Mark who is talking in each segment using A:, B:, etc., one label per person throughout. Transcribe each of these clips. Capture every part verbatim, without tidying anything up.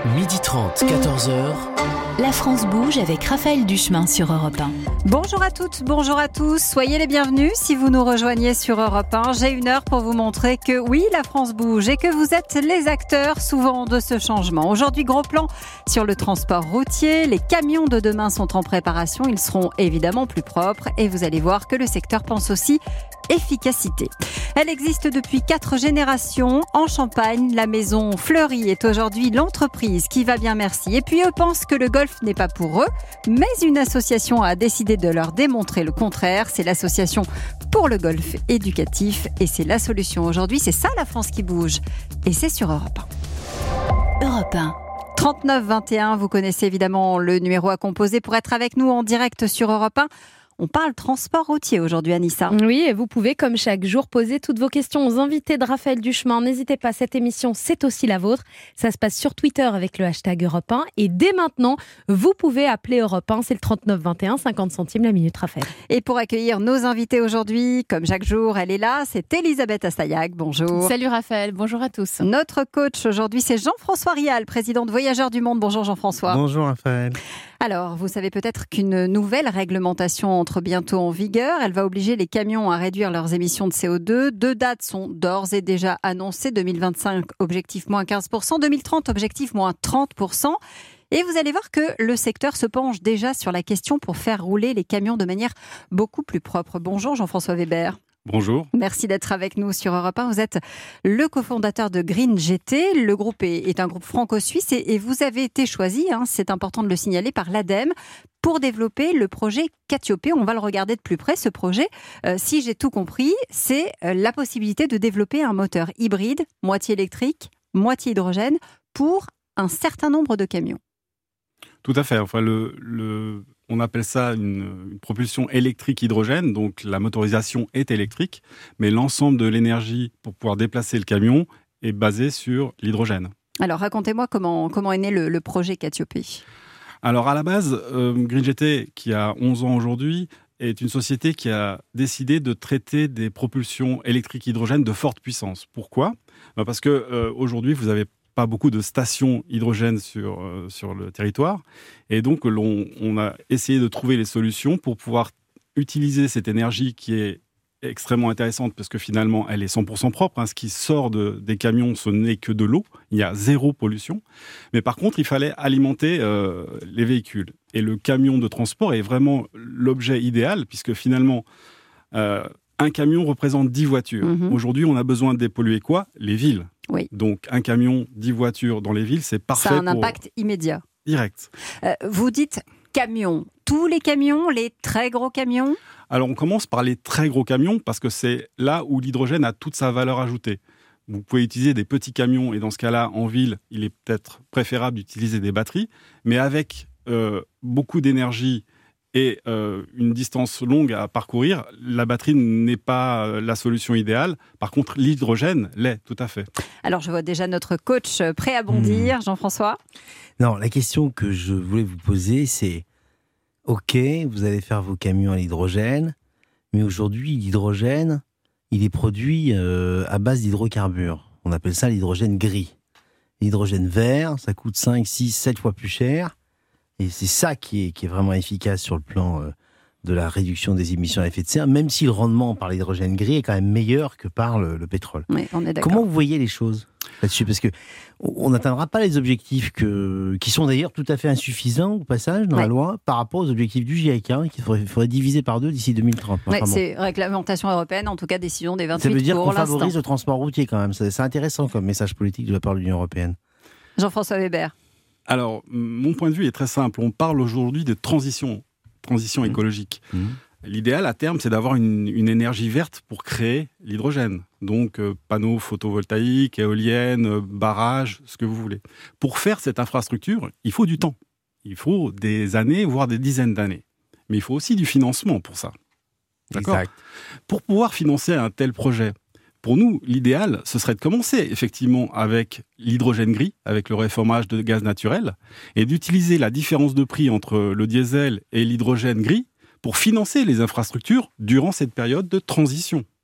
A: midi trente, quatorze heures.
B: La France bouge avec Raphaël Duchemin sur Europe un.
C: Bonjour à toutes, bonjour à tous. Soyez les bienvenus si vous nous rejoignez sur Europe un. J'ai une heure pour vous montrer que oui, la France bouge et que vous êtes les acteurs souvent de ce changement. Aujourd'hui, gros plan sur le transport routier. Les camions de demain sont en préparation. Ils seront évidemment plus propres et vous allez voir que le secteur pense aussi efficacité. Elle existe depuis quatre générations. En Champagne, la maison Fleury est aujourd'hui l'entreprise qui va bien, merci. Et puis eux pensent que le golf n'est pas pour eux, mais une association a décidé de leur démontrer le contraire. C'est l'association pour le golf éducatif et c'est la solution aujourd'hui. C'est ça la France qui bouge et c'est sur Europe un.
B: Europe un.
C: trente-neuf vingt et un, vous connaissez évidemment le numéro à composer pour être avec nous en direct sur Europe un. On parle transport routier aujourd'hui, Anissa.
D: Oui, et vous pouvez, comme chaque jour, poser toutes vos questions aux invités de Raphaël Duchemin. N'hésitez pas, cette émission, c'est aussi la vôtre. Ça se passe sur Twitter avec le hashtag Europe un. Et dès maintenant, vous pouvez appeler Europe un. C'est le trente-neuf vingt et un, cinquante centimes la minute, Raphaël.
C: Et pour accueillir nos invités aujourd'hui, comme chaque jour, elle est là, c'est Elisabeth Assayag. Bonjour.
E: Salut Raphaël, bonjour à tous.
C: Notre coach aujourd'hui, c'est Jean-François Rial, président de Voyageurs du Monde. Bonjour Jean-François.
F: Bonjour Raphaël.
C: Alors, vous savez peut-être qu'une nouvelle réglementation entre bientôt en vigueur. Elle va obliger les camions à réduire leurs émissions de C O deux. Deux dates sont d'ores et déjà annoncées. deux mille vingt-cinq, objectif moins quinze pour cent. deux mille trente, objectif moins trente pour cent. Et vous allez voir que le secteur se penche déjà sur la question pour faire rouler les camions de manière beaucoup plus propre. Bonjour Jean-François Weber.
F: Bonjour.
C: Merci d'être avec nous sur Europe un. Vous êtes le cofondateur de Green G T. Le groupe est, est un groupe franco-suisse et, et vous avez été choisi, hein, c'est important de le signaler, par l'ADEME pour développer le projet Cassiopée. On va le regarder de plus près, ce projet. Euh, si j'ai tout compris, c'est euh, la possibilité de développer un moteur hybride, moitié électrique, moitié hydrogène, pour un certain nombre de camions.
F: Tout à fait. Enfin, le, le, on appelle ça une, une propulsion électrique hydrogène. Donc, la motorisation est électrique, mais l'ensemble de l'énergie pour pouvoir déplacer le camion est basé sur l'hydrogène.
C: Alors, racontez-moi comment, comment est né le, le projet Cassiopée.
F: Alors, à la base, euh, Green G T, qui a onze ans aujourd'hui, est une société qui a décidé de traiter des propulsions électriques hydrogène de forte puissance. Pourquoi ? Ben parce que euh, aujourd'hui, vous avez pas beaucoup de stations hydrogène sur, euh, sur le territoire. Et donc, l'on, on a essayé de trouver les solutions pour pouvoir utiliser cette énergie qui est extrêmement intéressante parce que finalement, elle est cent pour cent propre. Hein. Ce qui sort de, des camions, ce n'est que de l'eau. Il y a zéro pollution. Mais par contre, il fallait alimenter euh, les véhicules. Et le camion de transport est vraiment l'objet idéal puisque finalement, euh, un camion représente dix voitures. Mmh. Aujourd'hui, on a besoin de dépolluer quoi ? Les villes.
C: Oui.
F: Donc, un camion, dix voitures dans les villes, c'est parfait.
C: Ça a un
F: pour...
C: impact immédiat.
F: Direct.
C: Euh, vous dites camions. Tous les camions, les très gros camions ?
F: Alors, on commence par les très gros camions parce que c'est là où l'hydrogène a toute sa valeur ajoutée. Vous pouvez utiliser des petits camions et dans ce cas-là, en ville, il est peut-être préférable d'utiliser des batteries. Mais avec euh, beaucoup d'énergie et euh, une distance longue à parcourir, la batterie n'est pas euh, la solution idéale. Par contre, l'hydrogène l'est, tout à fait.
C: Alors, je vois déjà notre coach prêt à bondir, mmh. Jean-François.
G: Non, la question que je voulais vous poser, c'est OK, vous allez faire vos camions à l'hydrogène, mais aujourd'hui, l'hydrogène, il est produit euh, à base d'hydrocarbures. On appelle ça l'hydrogène gris. L'hydrogène vert, ça coûte cinq, six, sept fois plus cher. Et c'est ça qui est, qui est vraiment efficace sur le plan euh, de la réduction des émissions à effet de serre, même si le rendement par l'hydrogène gris est quand même meilleur que par le, le pétrole.
C: Oui, on est d'accord.
G: Comment vous voyez les choses là-dessus ? Parce qu'on n'atteindra pas les objectifs que, qui sont d'ailleurs tout à fait insuffisants au passage dans ouais. la loi par rapport aux objectifs du GIEC, hein, qu'il faudrait, faudrait diviser par deux d'ici deux mille trente.
C: Ouais, enfin, c'est bon. Réglementation européenne, en tout cas décision des vingt-huit pour l'instant.
G: Ça veut dire qu'on favorise le transport routier quand même. C'est, c'est intéressant comme message politique de la part de l'Union européenne.
C: Jean-François Weber.
F: Alors, mon point de vue est très simple. On parle aujourd'hui de transition, transition mmh. écologique. Mmh. L'idéal, à terme, c'est d'avoir une, une énergie verte pour créer l'hydrogène. Donc, euh, panneaux photovoltaïques, éoliennes, euh, barrages, ce que vous voulez. Pour faire cette infrastructure, il faut du temps. Il faut des années, voire des dizaines d'années. Mais il faut aussi du financement pour ça. D'accord ? Exact. Pour pouvoir financer un tel projet, pour nous, l'idéal, ce serait de commencer effectivement avec l'hydrogène gris, avec le reformage de gaz naturel, et d'utiliser la différence de prix entre le diesel et l'hydrogène gris pour financer les infrastructures durant cette période de transition.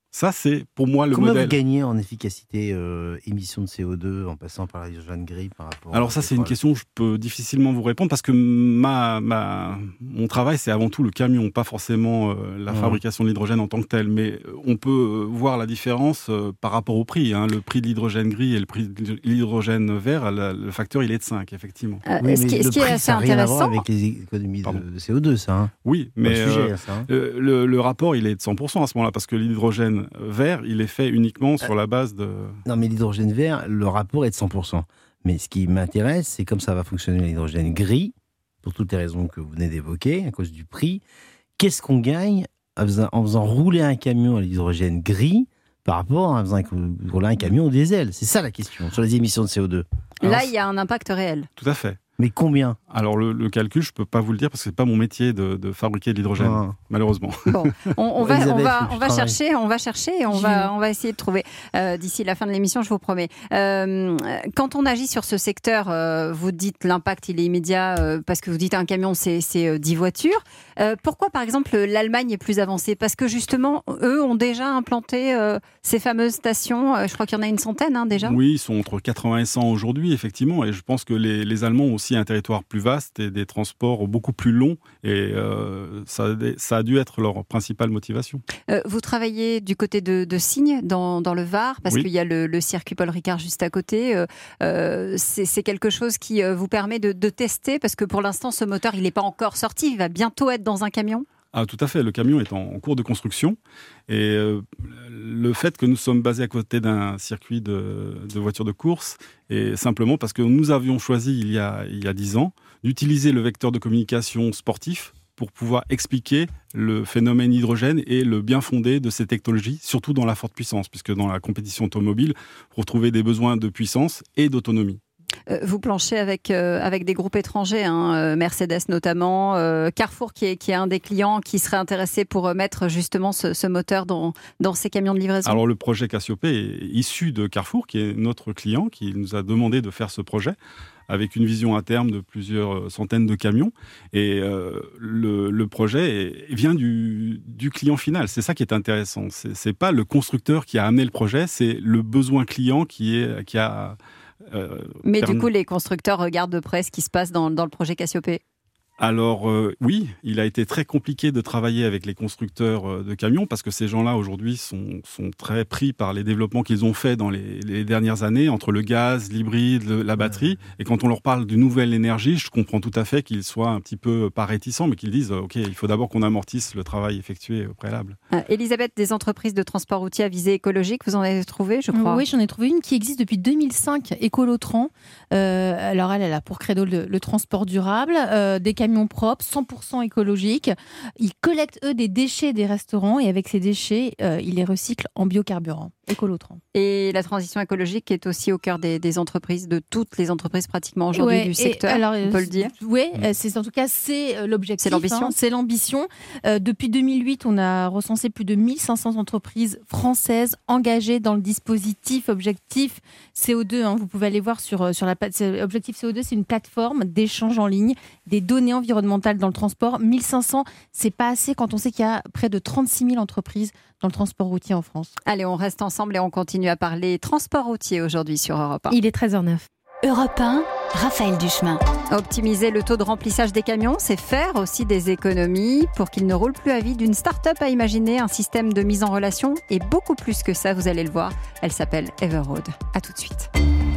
F: Ça, c'est pour moi le
G: Comment
F: modèle.
G: vous gagnez en efficacité euh, émission de C O deux en passant par l'hydrogène gris par rapport
F: Alors ça, c'est une question que je peux difficilement vous répondre parce que ma, ma, mon travail, c'est avant tout le camion, pas forcément euh, la mmh. fabrication de l'hydrogène en tant que tel. Mais on peut euh, voir la différence euh, par rapport au prix. Hein. Le prix de l'hydrogène gris et le prix de l'hydrogène vert, le, le facteur, il est de cinq, effectivement.
C: Euh,
G: oui,
C: ce qui,
G: mais
C: ce
G: le
C: qui
G: prix,
C: est assez
G: ça n'a rien à voir
C: intéressant...
G: avec les économies de, de C O deux, ça. Hein.
F: Oui, mais
G: le, sujet,
F: euh,
G: ça, hein.
F: le, le, le rapport, il est de cent pour cent à ce moment-là parce que l'hydrogène vert, il est fait uniquement sur la base de...
G: Non, mais l'hydrogène vert, le rapport est de cent pour cent. Mais ce qui m'intéresse, c'est comme ça va fonctionner l'hydrogène gris, pour toutes les raisons que vous venez d'évoquer, à cause du prix. Qu'est-ce qu'on gagne en faisant, en faisant rouler un camion à l'hydrogène gris par rapport à en faisant rouler un camion au diesel? C'est ça la question, sur les émissions de C O deux.
C: Alors, là,
F: c'est...
C: il y a un impact réel.
F: Tout à fait.
G: Mais combien?
F: Alors le, le calcul, je peux pas vous le dire parce que c'est pas mon métier de, de fabriquer de l'hydrogène, ah. malheureusement.
C: Bon, on, on va, on va, on va chercher, on va chercher, et on va, on va essayer de trouver euh, d'ici la fin de l'émission, je vous promets. Euh, quand on agit sur ce secteur, euh, vous dites l'impact il est immédiat euh, parce que vous dites un camion c'est, c'est euh, dix voitures. Euh, pourquoi par exemple l'Allemagne est plus avancée? Parce que justement eux ont déjà implanté euh, ces fameuses stations. Euh, je crois qu'il y en a une centaine hein, déjà.
F: Oui, ils sont entre quatre-vingts et cent aujourd'hui effectivement, et je pense que les, les Allemands ont aussi un territoire plus vaste et des transports beaucoup plus longs et euh, ça, ça a dû être leur principale motivation.
C: Euh, vous travaillez du côté de, de Signes, dans, dans le Var, parce oui. qu'il y a le, le circuit Paul Ricard juste à côté. Euh, euh, c'est, c'est quelque chose qui euh, vous permet de, de tester, parce que pour l'instant, ce moteur, il n'est pas encore sorti, il va bientôt être dans un camion.
F: Ah, tout à fait, le camion est en, en cours de construction et euh, le fait que nous sommes basés à côté d'un circuit de, de voitures de course est simplement parce que nous avions choisi il y a, il y a dix ans d'utiliser le vecteur de communication sportif pour pouvoir expliquer le phénomène hydrogène et le bien fondé de ces technologies, surtout dans la forte puissance, puisque dans la compétition automobile, vous retrouvez des besoins de puissance et d'autonomie.
C: Vous planchez avec, euh, avec des groupes étrangers, hein, Mercedes notamment, euh, Carrefour qui est, qui est un des clients qui serait intéressé pour mettre justement ce, ce moteur dans, dans ces camions de livraison.
F: Alors le projet Cassiope est issu de Carrefour, qui est notre client, qui nous a demandé de faire ce projet avec une vision à terme de plusieurs centaines de camions. Et euh, le, le projet est, vient du, du client final. C'est ça qui est intéressant. C'est, c'est pas le constructeur qui a amené le projet, c'est le besoin client qui, est, qui a...
C: Euh, Mais permis... du coup, les constructeurs regardent de près ce qui se passe dans, dans le projet Cassiope.
F: Alors euh, oui, il a été très compliqué de travailler avec les constructeurs de camions parce que ces gens-là aujourd'hui sont, sont très pris par les développements qu'ils ont faits dans les, les dernières années entre le gaz, l'hybride, le, la batterie. Et quand on leur parle d'une nouvelle énergie, je comprends tout à fait qu'ils soient un petit peu pas réticents, mais qu'ils disent ok, il faut d'abord qu'on amortisse le travail effectué au préalable.
C: Euh, Elisabeth, des entreprises de transport routier à visée écologique, vous en avez trouvé, je crois?
E: Oui, j'en ai trouvé une qui existe depuis deux mille cinq, Écolotran. Euh, alors elle, elle a pour credo le, le transport durable, euh, des camions propres, cent pour cent écologiques. Ils collectent, eux, des déchets des restaurants et avec ces déchets, euh, ils les recyclent en biocarburant. Écolotran.
C: Et la transition écologique est aussi au cœur des, des entreprises, de toutes les entreprises pratiquement aujourd'hui ouais, du secteur, alors, on peut le dire.
E: Oui, c'est, en tout cas, c'est l'objectif.
C: C'est l'ambition.
E: Hein, c'est l'ambition. Euh, depuis deux mille huit, on a recensé plus de mille cinq cents entreprises françaises engagées dans le dispositif Objectif C O deux. Hein, vous pouvez aller voir sur, sur la Objectif C O deux, c'est une plateforme d'échange en ligne des données environnementales dans le transport. mille cinq cents, c'est pas assez quand on sait qu'il y a près de trente-six mille entreprises dans le transport routier en France.
C: Allez, on reste ensemble et on continue à parler transport routier aujourd'hui sur Europe un.
D: Il est treize heures zéro neuf.
B: Europe un, Raphaël Duchemin.
C: Optimiser le taux de remplissage des camions, c'est faire aussi des économies pour qu'ils ne roulent plus à vide. Une start-up a imaginé un système de mise en relation et beaucoup plus que ça, vous allez le voir. Elle s'appelle Everroad. À tout de suite.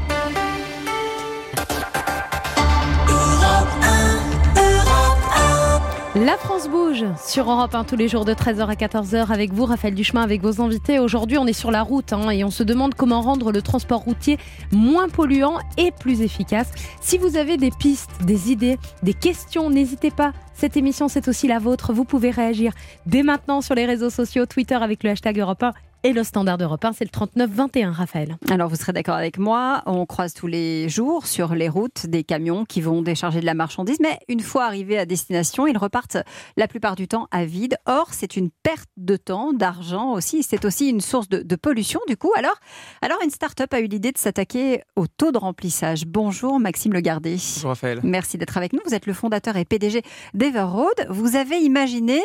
D: La France bouge sur Europe un tous les jours de treize heures à quatorze heures avec vous, Raphaël Duchemin, avec vos invités. Aujourd'hui, on est sur la route hein, et on se demande comment rendre le transport routier moins polluant et plus efficace. Si vous avez des pistes, des idées, des questions, n'hésitez pas. Cette émission, c'est aussi la vôtre. Vous pouvez réagir dès maintenant sur les réseaux sociaux, Twitter avec le hashtag Europe un. Et le standard d'Europe un, c'est le trente-neuf vingt et un, Raphaël.
C: Alors, vous serez d'accord avec moi, on croise tous les jours sur les routes des camions qui vont décharger de la marchandise, mais une fois arrivés à destination, ils repartent la plupart du temps à vide. Or, c'est une perte de temps, d'argent aussi, c'est aussi une source de, de pollution du coup. Alors, alors, une start-up a eu l'idée de s'attaquer au taux de remplissage. Bonjour Maxime Legardet.
H: Bonjour Raphaël.
C: Merci d'être avec nous, vous êtes le fondateur et P D G d'Everroad. Vous avez imaginé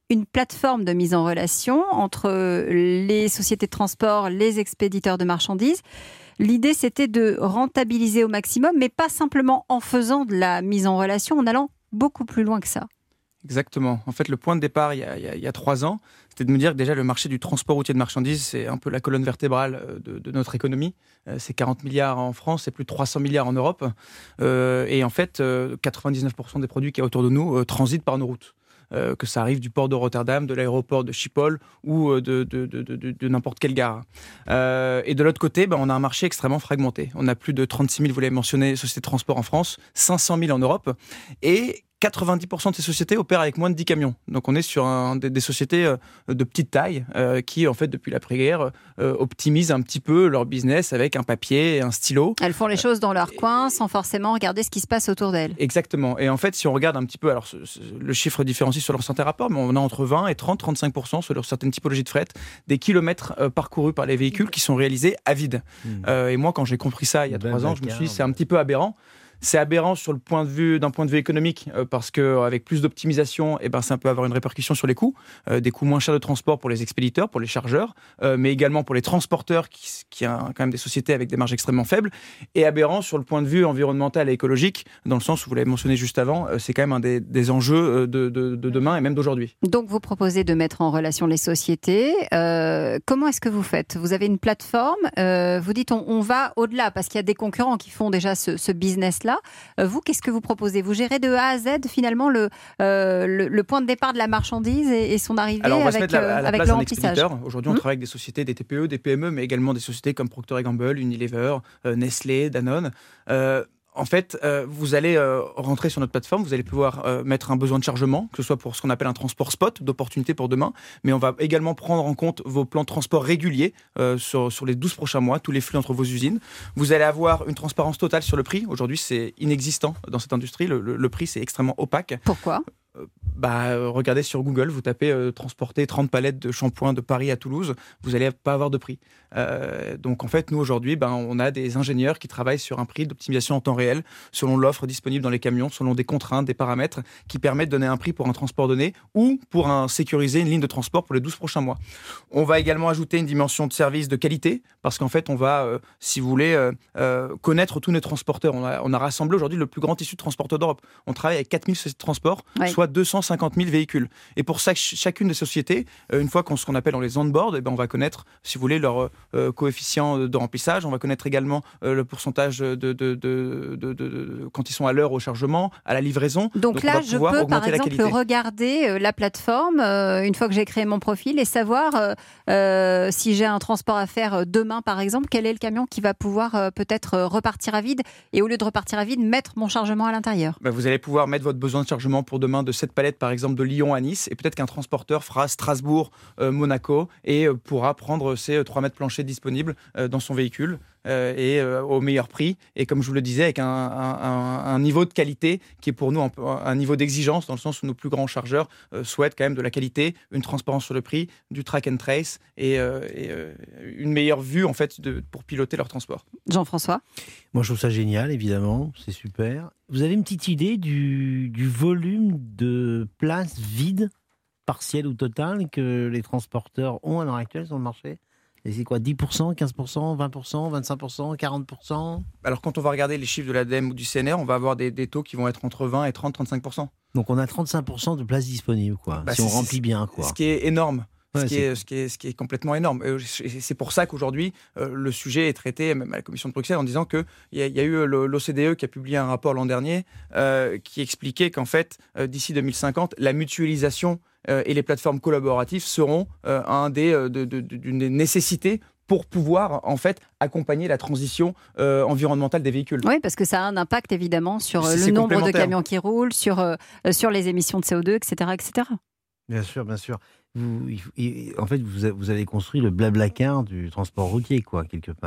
C: une plateforme de mise en relation entre les sociétés de transport, les expéditeurs de marchandises. L'idée, c'était de rentabiliser au maximum, mais pas simplement en faisant de la mise en relation, en allant beaucoup plus loin que ça.
H: Exactement. En fait, le point de départ, il y a, il y a, il y a trois ans, c'était de me dire que déjà, le marché du transport routier de marchandises, c'est un peu la colonne vertébrale de, de notre économie. C'est quarante milliards en France, c'est plus de trois cents milliards en Europe. Euh, et en fait, quatre-vingt-dix-neuf pour cent des produits qu'il y a autour de nous euh, transitent par nos routes. Euh, que ça arrive du port de Rotterdam, de l'aéroport de Schiphol ou de, de, de, de, de, de n'importe quelle gare. Euh, et de l'autre côté, ben, on a un marché extrêmement fragmenté. On a plus de trente-six mille, vous l'avez mentionné, sociétés de transport en France, cinq cent mille en Europe. Et quatre-vingt-dix pour cent de ces sociétés opèrent avec moins de dix camions. Donc on est sur un, des, des sociétés euh, de petite taille euh, qui, en fait, depuis l'après-guerre, euh, optimisent un petit peu leur business avec un papier et un stylo.
C: Elles font les choses dans leur coin sans forcément regarder ce qui se passe autour d'elles.
H: Exactement. Et en fait, si on regarde un petit peu, alors ce, ce, le chiffre différencie sur leur certains rapports, mais on a entre vingt et trente à trente-cinq pour cent sur certaines typologies de fret des kilomètres euh, parcourus par les véhicules qui sont réalisés à vide. Mmh. Euh, et moi, quand j'ai compris ça il y a trois ans, je me suis dit c'est un petit peu aberrant. C'est aberrant sur le point de vue, d'un point de vue économique euh, parce qu'avec plus d'optimisation, eh ben, ça peut avoir une répercussion sur les coûts, euh, des coûts moins chers de transport pour les expéditeurs, pour les chargeurs, euh, mais également pour les transporteurs qui, qui ont quand même des sociétés avec des marges extrêmement faibles, et aberrant sur le point de vue environnemental et écologique, dans le sens où vous l'avez mentionné juste avant, euh, c'est quand même un des, des enjeux de, de, de demain et même d'aujourd'hui.
C: Donc vous proposez de mettre en relation les sociétés. Euh, comment est-ce que vous faites ? Vous avez une plateforme, euh, vous dites on, on va au-delà parce qu'il y a des concurrents qui font déjà ce, ce business-là. Vous, qu'est-ce que vous proposez ? Vous gérez de A à Z finalement le, euh, le, le point de départ de la marchandise et, et son arrivée
H: Alors, on va
C: avec,
H: se mettre la, à la
C: avec
H: place
C: le
H: d'un
C: remplissage.
H: expéditeur. Aujourd'hui, on
C: mmh.
H: travaille avec des sociétés, des T P E, des P M E, mais également des sociétés comme Procter et Gamble, Unilever, euh, Nestlé, Danone. Euh, En fait, euh, vous allez euh, rentrer sur notre plateforme, vous allez pouvoir euh, mettre un besoin de chargement, que ce soit pour ce qu'on appelle un transport spot, d'opportunité pour demain, mais on va également prendre en compte vos plans de transport réguliers euh, sur, sur les douze prochains mois, tous les flux entre vos usines. Vous allez avoir une transparence totale sur le prix. Aujourd'hui, c'est inexistant dans cette industrie. Le, le, le prix, c'est extrêmement opaque.
C: Pourquoi ?
H: Bah, euh, regardez sur Google, vous tapez euh, transporter trente palettes de shampoing de Paris à Toulouse, vous n'allez pas avoir de prix. Euh, donc en fait, nous aujourd'hui, ben, on a des ingénieurs qui travaillent sur un prix d'optimisation en temps réel, selon l'offre disponible dans les camions, selon des contraintes, des paramètres qui permettent de donner un prix pour un transport donné ou pour un, sécuriser une ligne de transport pour les douze prochains mois. On va également ajouter une dimension de service de qualité, parce qu'en fait, on va, euh, si vous voulez, euh, euh, connaître tous nos transporteurs. On a, on a rassemblé aujourd'hui le plus grand tissu de transporteurs d'Europe. On travaille avec quatre mille sociétés de transport, ouais. soit deux cent cinquante mille véhicules. Et pour ça, ch- chacune des sociétés, euh, une fois qu'on ce qu'on appelle on les onboard, eh ben, on va connaître, si vous voulez, leur euh, coefficient de remplissage. On va connaître également euh, le pourcentage de, de, de, de, de, de quand ils sont à l'heure au chargement, à la livraison.
C: Donc, Donc là, je peux par exemple
H: la
C: regarder euh, la plateforme euh, une fois que j'ai créé mon profil et savoir euh, euh, si j'ai un transport à faire demain, par exemple, quel est le camion qui va pouvoir euh, peut-être euh, repartir à vide et au lieu de repartir à vide, mettre mon chargement à l'intérieur.
H: Ben, vous allez pouvoir mettre votre besoin de chargement pour demain de sept palettes, par exemple, de Lyon à Nice, et peut-être qu'un transporteur fera Strasbourg, euh, Monaco, et euh, pourra prendre ces trois mètres planchers disponibles euh, dans son véhicule, euh, et euh, au meilleur prix, et comme je vous le disais, avec un, un, un, un niveau de qualité qui est pour nous un, un niveau d'exigence, dans le sens où nos plus grands chargeurs euh, souhaitent quand même de la qualité, une transparence sur le prix, du track and trace, et, euh, et euh, une meilleure vue en fait de, pour piloter leur transport.
C: Jean-François ?
G: Moi, je trouve ça génial, évidemment, c'est super. Vous avez une petite idée du, du volume de places vides, partielles ou totales, que les transporteurs ont à l'heure actuelle sur le marché ? Et c'est quoi, dix pour cent, quinze pour cent, vingt pour cent, vingt-cinq pour cent, quarante pour cent ?
H: Alors, quand on va regarder les chiffres de l'A D E M ou du C N R, on va avoir des, des taux qui vont être entre vingt et trente à trente-cinq pour cent.
G: Donc, on a trente-cinq pour cent de places disponibles, quoi,
H: bah,
G: si on remplit bien, quoi.
H: Ce qui est énorme.
G: Ouais,
H: ce, qui est, ce, qui est, ce qui est complètement énorme. Et c'est pour ça qu'aujourd'hui, euh, le sujet est traité, même à la Commission de Bruxelles, en disant qu'il y, y a eu l'O C D E qui a publié un rapport l'an dernier euh, qui expliquait qu'en fait, euh, d'ici deux mille cinquante, la mutualisation euh, et les plateformes collaboratives seront euh, un des, euh, de, de, de, d'une des nécessités pour pouvoir en fait accompagner la transition euh, environnementale des véhicules.
C: Oui, parce que ça a un impact évidemment sur
H: c'est,
C: le
H: c'est
C: nombre de camions qui roulent, sur, euh, sur les émissions de C O deux, et cetera, et cetera.
G: Bien sûr, bien sûr. Vous, il, en fait, vous avez, vous avez construit le Blablacar du transport routier, quoi, quelque part.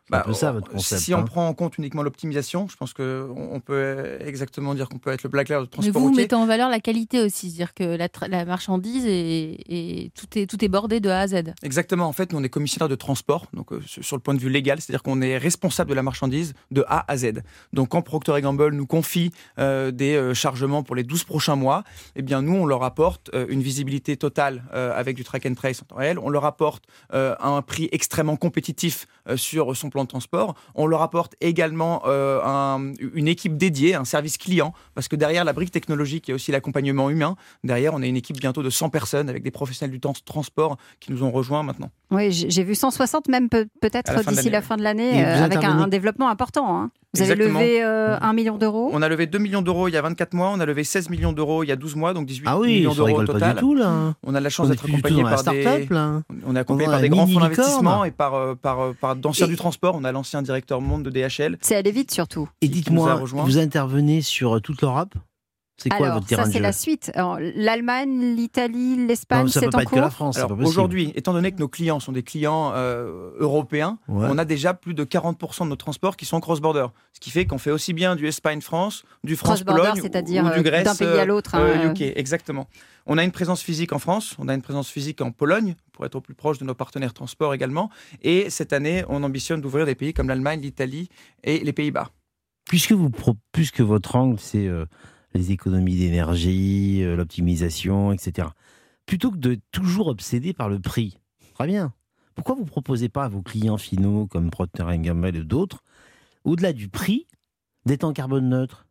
G: C'est un
H: Bah,
G: peu ça votre concept.
H: Si on
G: hein.
H: prend en compte uniquement l'optimisation, je pense qu'on peut exactement dire qu'on peut être le Black Cloud de
E: Mais
H: transport
E: vous, vous
H: routier.
E: mettez en valeur la qualité aussi, c'est-à-dire que la, tra- la marchandise est, est- tout, est, tout est bordé de A à Z.
H: Exactement. En fait, nous, on est commissionnaire de transport, donc euh, sur sur le point de vue légal, c'est-à-dire qu'on est responsable de la marchandise de A à Z. Donc, quand Procter et Gamble nous confie euh, des euh, chargements pour les douze prochains mois, eh bien, nous, on leur apporte euh, une visibilité totale euh, avec du track and trace en temps réel. On leur apporte euh, un prix extrêmement compétitif euh, sur son plan de transport. On leur apporte également euh, un- une équipe dédiée, un service client, parce que derrière la brique technologique, il y a aussi l'accompagnement humain. Derrière, on a une équipe bientôt de cent personnes avec des professionnels du temps- transport qui nous ont rejoints maintenant.
C: Oui, j'ai j'ai vu cent soixante même peut-
H: À la
C: peut-être
H: fin de
C: d'ici
H: l'année,
C: la
H: oui.
C: fin de
G: Et
C: l'année,
G: vous
C: euh, avec un,
G: intervenez-
C: un développement important. hein. Vous avez
H: Exactement.
C: levé euh, un million d'euros.
H: On a levé deux millions d'euros il y a vingt-quatre mois, on a levé seize millions d'euros il y a douze mois, donc dix-huit
G: Ah oui,
H: millions
G: ça
H: d'euros au
G: rigole pas
H: total.
G: du tout là.
H: On a la chance
G: On est
H: d'être
G: plus du tout
H: accompagné
G: dans la
H: par des...
G: start-up là.
H: On est accompagné
G: On
H: par
G: a
H: des
G: un
H: grands fonds
G: mini-licorne.
H: d'investissement et par, euh, par, euh, par d'anciens
G: Et-
H: du transport. On a l'ancien directeur monde de D H L.
C: C'est aller vite surtout.
G: Et
H: qui- qui nous a
G: dites-moi,
H: rejoints.
G: vous intervenez sur toute l'Europe? C'est quoi
C: Alors,
G: votre terrain
C: ça,
G: de
C: c'est
G: jeu?
C: la suite. Alors, L'Allemagne, l'Italie,
G: Non,
C: l'Espagne,
G: ça peut
C: c'est
G: pas
C: en
G: être que la
C: cours.
G: France. c'est
H: Alors
G: pas possible.
H: aujourd'hui, étant donné que nos clients sont des clients euh, européens,
G: Ouais.
H: on a déjà plus de quarante pour cent de nos transports qui sont cross-border. Ce qui fait qu'on fait aussi bien du Espagne-France, du
C: Cross-border,
H: France-Pologne
C: c'est-à-dire
H: ou
C: euh,
H: du Grèce
C: d'un pays à l'autre. hein,
H: euh,
C: euh,
H: U K. Exactement. On a une présence physique en France, on a une présence physique en Pologne, pour être au plus proche de nos partenaires transport également. Et cette année, on ambitionne d'ouvrir des pays comme l'Allemagne, l'Italie et les Pays-Bas.
G: Puisque, vous, pro- puisque votre angle, c'est euh, les économies d'énergie, euh, l'optimisation, et cetera, plutôt que de toujours obséder par le prix, très bien, pourquoi vous ne proposez pas à vos clients finaux, comme Procter et Gamble et d'autres, au-delà du prix, d'être en carbone neutre,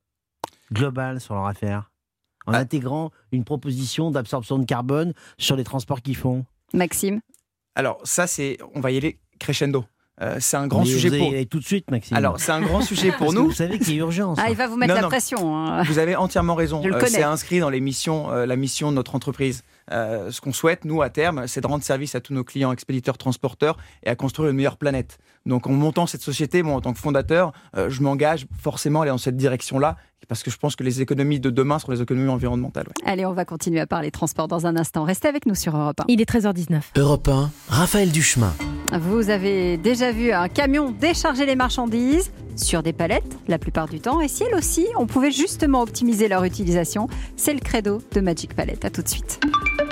G: global sur leur affaire, en
H: Ah.
G: intégrant une proposition d'absorption de carbone sur les transports qu'ils font?
C: Maxime.
H: Alors ça, c'est, on va y aller crescendo. Euh, c'est un grand
G: Mais
H: sujet
G: vous allez
H: pour.
G: y aller tout de suite, Maxime.
H: Alors c'est un grand sujet pour
G: Parce que
H: nous.
G: vous savez qu'il y a urgence.
C: Ah, il va vous mettre
H: Non,
C: la
H: non.
C: pression. hein.
H: Vous avez entièrement raison.
C: Je le
H: Euh,
C: connais.
H: c'est inscrit dans les missions, euh, la mission de notre entreprise. Euh, ce qu'on souhaite, nous, à terme, c'est de rendre service à tous nos clients expéditeurs, transporteurs et à construire une meilleure planète. Donc, en montant cette société, moi, en tant que fondateur, euh, je m'engage forcément à aller dans cette direction-là parce que je pense que les économies de demain seront les économies environnementales. ouais.
C: Allez, on va continuer à parler transport dans un instant. Restez avec nous sur Europe un.
D: Il est treize heures dix-neuf.
A: Europe un, Raphaël Duchemin.
C: Vous avez déjà vu un camion décharger les marchandises sur des palettes, la plupart du temps. Et si elles aussi, on pouvait justement optimiser leur utilisation, c'est le credo de Magic Palette. À tout de suite.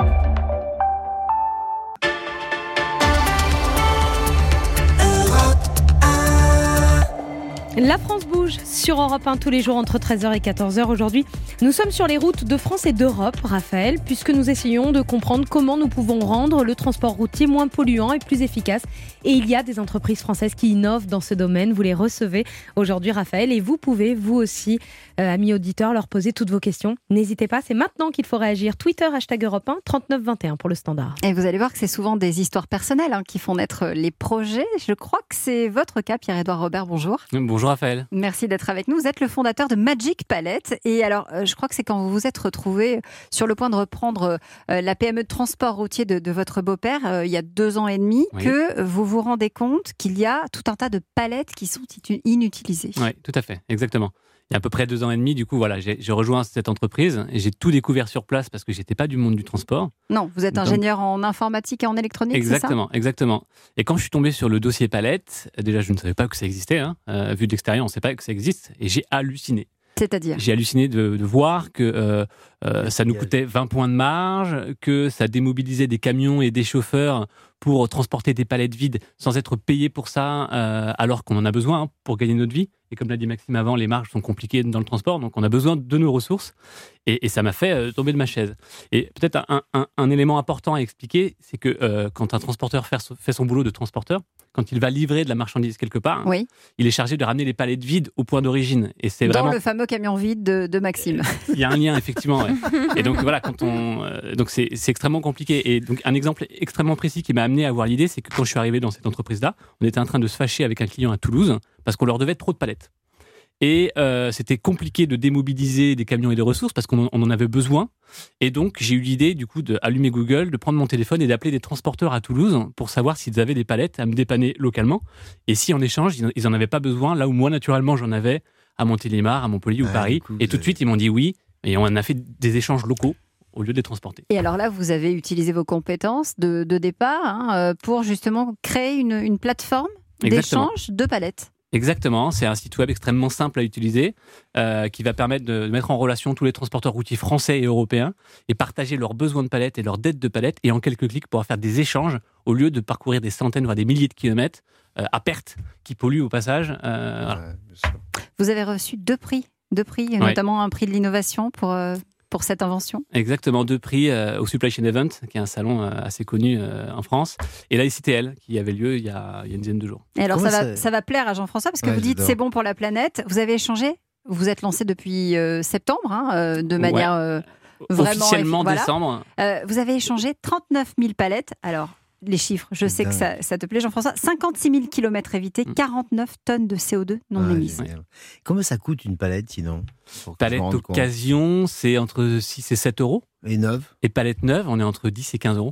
D: La France bouge sur Europe un tous les jours entre treize heures et quatorze heures. Aujourd'hui, nous sommes sur les routes de France et d'Europe, Raphaël, puisque nous essayons de comprendre comment nous pouvons rendre le transport routier moins polluant et plus efficace. Et il y a des entreprises françaises qui innovent dans ce domaine. Vous les recevez aujourd'hui, Raphaël, et vous pouvez, vous aussi, euh, amis auditeurs, leur poser toutes vos questions. N'hésitez pas, c'est maintenant qu'il faut réagir. Twitter, hashtag Europe un, trente-neuf vingt et un pour le standard.
C: Et vous allez voir que c'est souvent des histoires personnelles hein, qui font naître les projets. Je crois que c'est votre cas, Pierre-Édouard Robert. Bonjour.
I: Bonjour Raphaël.
C: Merci d'être avec nous. Vous êtes le fondateur de Magic Palette. Et alors, euh, je crois que c'est quand vous vous êtes retrouvé sur le point de reprendre euh, la P M E de transport routier de, de votre beau-père euh, il y a deux ans et demi
I: Oui.
C: que vous vous rendez compte qu'il y a tout un tas de palettes qui sont itu- inutilisées.
I: Oui, tout à fait, exactement. Il y a à peu près deux ans et demi, du coup, voilà, j'ai j'ai rejoint cette entreprise et j'ai tout découvert sur place parce que j'étais pas du monde du transport.
C: Non, vous êtes
I: Donc-
C: ingénieur en informatique et en électronique, c'est ça ?
I: Exactement, exactement. Et quand je suis tombé sur le dossier palette, déjà, je ne savais pas que ça existait. Hein. Euh, vu de l'extérieur, on ne sait pas que ça existe. Et j'ai halluciné.
C: C'est-à-dire ?
I: J'ai halluciné de, de voir que euh, euh, ça nous coûtait vingt points de marge, que ça démobilisait des camions et des chauffeurs pour transporter des palettes vides sans être payés pour ça, euh, alors qu'on en a besoin hein, pour gagner notre vie. Et comme l'a dit Maxime avant, les marges sont compliquées dans le transport, donc on a besoin de nos ressources. Et, et ça m'a fait euh, tomber de ma chaise. Et peut-être un, un, un élément important à expliquer, c'est que euh, quand un transporteur fait, fait son boulot de transporteur, quand il va livrer de la marchandise quelque part, hein,
C: Oui,
I: il est chargé de ramener les palettes vides au point d'origine. Et c'est
C: dans
I: vraiment...
C: le fameux camion vide de, de Maxime.
I: Il y a un lien, effectivement. Ouais. Et donc, voilà, quand on, euh, donc c'est, c'est extrêmement compliqué. Et donc, un exemple extrêmement précis qui m'a amené à avoir l'idée, c'est que quand je suis arrivé dans cette entreprise-là, on était en train de se fâcher avec un client à Toulouse parce qu'on leur devait trop de palettes. Et euh, c'était compliqué de démobiliser des camions et des ressources parce qu'on on en avait besoin. Et donc, j'ai eu l'idée, du coup, d'allumer Google, de prendre mon téléphone et d'appeler des transporteurs à Toulouse pour savoir s'ils avaient des palettes à me dépanner localement. Et si, en échange, ils n'en avaient pas besoin, là où moi, naturellement, j'en avais à Montélimar, à Montpellier ou
G: Ah,
I: Paris.
G: du coup,
I: Et
G: vous
I: tout de
G: avez-
I: suite, ils m'ont dit oui. Et on a fait des échanges locaux au lieu de les transporter.
C: Et alors là, vous avez utilisé vos compétences de, de départ hein, euh, pour justement créer une, une plateforme
I: Exactement.
C: d'échange de palettes.
I: Exactement, c'est un site web extrêmement simple à utiliser euh, qui va permettre de mettre en relation tous les transporteurs routiers français et européens et partager leurs besoins de palettes et leurs dettes de palettes et en quelques clics pouvoir faire des échanges au lieu de parcourir des centaines voire des milliers de kilomètres euh, à perte qui polluent au passage. Euh, voilà.
G: Ouais,
C: Vous avez reçu deux prix, deux prix,
I: Ouais.
C: notamment un prix de l'innovation pour, euh, pour cette invention.
I: Exactement, deux prix euh, au Supply Chain Event, qui est un salon euh, assez connu euh, en France, et la I C T L, qui avait lieu il y a, il y a une dizaine de jours.
C: Et alors ça
G: Comment
C: va,
G: ça-
C: ça va plaire à Jean-François parce que
G: Ouais,
C: vous dites
G: j'adore.
C: c'est bon pour la planète. Vous avez échangé, vous vous êtes lancé depuis euh, septembre, hein, euh, de manière euh, vraiment.
I: Officiellement
C: voilà.
I: décembre.
C: Euh, vous avez échangé trente-neuf mille palettes. Alors, les chiffres, je sais que ça,
G: Dingue.
C: ça te plaît, Jean-François. cinquante-six mille kilomètres évités,
I: Mm.
C: quarante-neuf tonnes de C O deux non
G: Ouais,
C: émises.
G: génial. Comment ça coûte une palette sinon pour que je me
I: Palette
G: rende compte.
I: occasion, c'est entre six et sept euros.
G: Et neuve.
I: Et palette neuve, on est entre dix et quinze euros.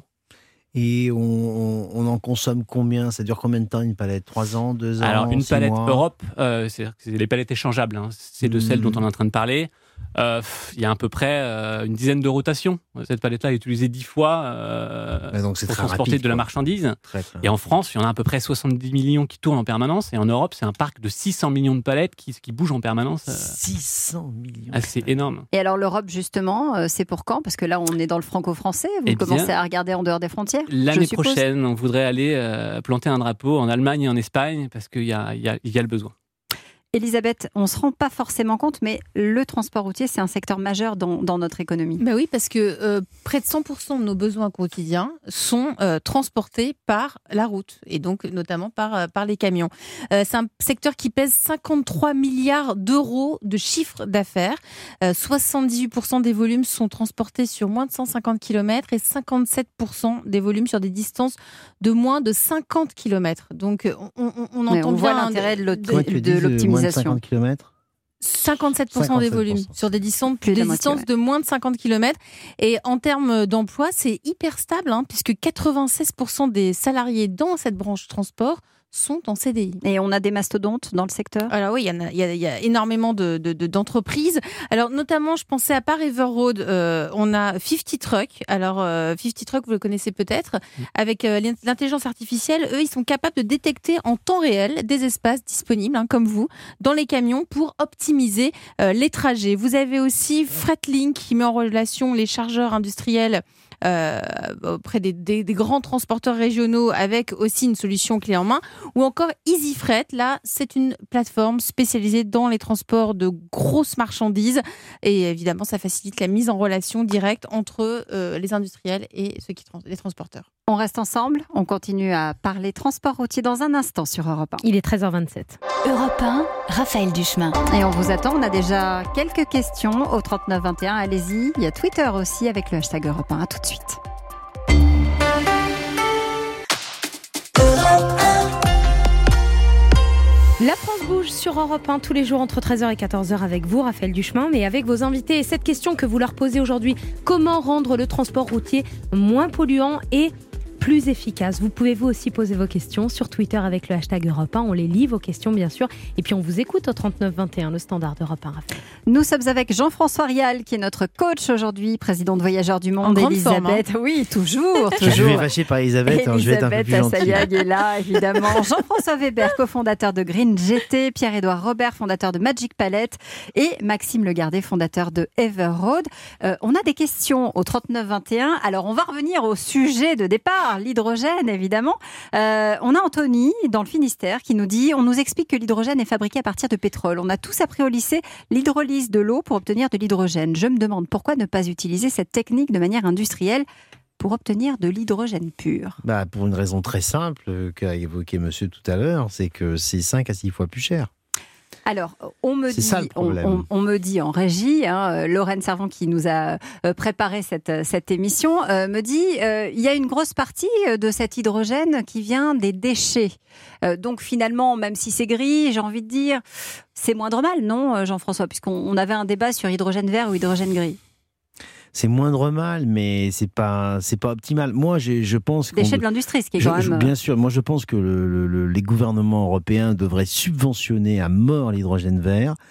G: Et on, on, on en consomme combien? Ça dure combien de temps une palette? trois ans, deux ans?
I: Alors, une
G: six
I: palette
G: mois
I: Europe, euh, c'est c'est les palettes échangeables, hein. C'est de celles
G: Mhm.
I: dont on est en train de parler. Euh, pff, Il y a à peu près euh, une dizaine de rotations. Cette palette-là est utilisée dix fois euh,
G: Ouais, donc c'est
I: pour
G: très
I: transporter
G: rapide,
I: de la
G: quoi.
I: marchandise.
G: Très, très
I: Et en France, il y en a à peu près soixante-dix millions qui tournent en permanence. Et en Europe, c'est un parc de six cents millions de palettes qui, qui bougent en permanence. euh,
G: six cents millions.
I: ah, c'est énorme.
C: Et alors, l'Europe, justement, euh, c'est pour quand? Parce que là, on est dans le franco-français. Vous
I: Eh bien,
C: commencez à regarder en dehors des frontières je
I: L'année
C: suppose.
I: prochaine, on voudrait aller euh, planter un drapeau en Allemagne et en Espagne parce qu'il y a, il y a- il y a le besoin.
C: Elisabeth, on ne se rend pas forcément compte, mais le transport routier, c'est un secteur majeur dans, dans notre économie.
E: Bah oui, parce que euh, près de cent pour cent de nos besoins quotidiens sont euh, transportés par la route et donc notamment par, euh, par les camions. Euh, c'est un secteur qui pèse cinquante-trois milliards d'euros de chiffre d'affaires. Euh, soixante-dix-huit pour cent des volumes sont transportés sur moins de cent cinquante kilomètres et cinquante-sept pour cent des volumes sur des distances de moins de cinquante kilomètres. Donc on, on, on
C: Mais
E: entend
C: on voit
E: bien
C: l'intérêt de l'auto-
G: Comment tu
C: de
G: dis, moins de
C: l'optimisation.
G: cinquante kilomètres?
E: cinquante-sept pour cent des
G: cinquante-sept pour cent.
E: volumes sur des distances,
C: Plus de
E: des
C: la moitié,
E: distances
C: ouais.
E: de moins de cinquante kilomètres. Et en termes d'emploi, c'est hyper stable, hein, puisque quatre-vingt-seize pour cent des salariés dans cette branche transport sont en C D I.
C: Et on a des mastodontes dans le secteur.
E: Alors oui, il y, en a, il y, a, il y a énormément de, de, de- d'entreprises. Alors notamment, je pensais à Par River Road, euh, on a cinquante Truck. Alors euh, cinquante Truck, vous le connaissez peut-être. Avec euh, l'intelligence artificielle, eux, ils sont capables de détecter en temps réel des espaces disponibles, hein, comme vous, dans les camions pour optimiser euh, les trajets. Vous avez aussi Fretlink qui met en relation les chargeurs industriels euh, auprès des, des, des grands transporteurs régionaux avec aussi une solution clé en main. Ou encore EasyFret, là, c'est une plateforme spécialisée dans les transports de grosses marchandises. Et évidemment, ça facilite la mise en relation directe entre euh, les industriels et ceux qui trans- les transporteurs.
C: On reste ensemble, on continue à parler transport routier dans un instant sur Europe un.
D: Il est treize heures vingt-sept.
B: Europe un, Raphaël Duchemin.
C: Et on vous attend, on a déjà quelques questions au trente-neuf vingt et un, allez-y. Il y a Twitter aussi avec le hashtag Europe un, à tout de suite.
D: La France bouge sur Europe un tous les jours entre treize heures et quatorze heures avec vous, Raphaël Duchemin, mais avec vos invités. Et cette question que vous leur posez aujourd'hui, comment rendre le transport routier moins polluant et plus efficace? Vous pouvez vous aussi poser vos questions sur Twitter avec le hashtag Europe un. On les lit, vos questions bien sûr. Et puis on vous écoute au trente-neuf vingt et un, le standard d'Europe un, Raphaël.
C: Nous sommes avec Jean-François Rial, qui est notre coach aujourd'hui, président de Voyageurs du Monde.
E: En grande
C: Elisabeth,
E: forme,
C: oui, toujours,
G: Je vais
C: toujours.
G: fâcher par Elisabeth, alors je vais être un peu plus
C: Elisabeth
G: gentil.
C: Assayag est là, évidemment. Jean-François Weber, cofondateur de Green G T, Pierre-Édouard Robert, fondateur de Magic Palette, et Maxime Legardet, fondateur de Everroad. Euh, on a des questions au trente-neuf vingt et un. Alors, on va revenir au sujet de départ, l'hydrogène, évidemment. Euh, on a Anthony, dans le Finistère, qui nous dit, on nous explique que l'hydrogène est fabriqué à partir de pétrole. On a tous appris au lycée l'hydrolyse de l'eau pour obtenir de l'hydrogène. Je me demande pourquoi ne pas utiliser cette technique de manière industrielle pour obtenir de l'hydrogène pur.
G: Bah, pour une raison très simple euh, qu'a évoqué monsieur tout à l'heure, c'est que c'est cinq à six fois plus cher.
C: Alors, on me,
G: C'est
C: dit,
G: ça, le
C: on,
G: problème.
C: on- on me dit en régie, hein, euh, Lorraine Servant qui nous a euh, préparé cette, cette émission, euh, me dit euh, il y a une grosse partie euh, de cet hydrogène qui vient des déchets. Euh, donc finalement, même si c'est gris, j'ai envie de dire, c'est moindre mal, non, euh, Jean-François, puisqu'on on avait un débat sur hydrogène vert ou hydrogène gris.
G: C'est moindre mal, mais c'est pas, c'est pas optimal. Moi, j'ai- je pense qu'on
C: Déchets de l'industrie, ce qui est
G: Je-
C: quand
G: je-
C: même...
G: bien sûr, moi je pense que le- le- le- les gouvernements européens devraient subventionner à mort l'hydrogène vert.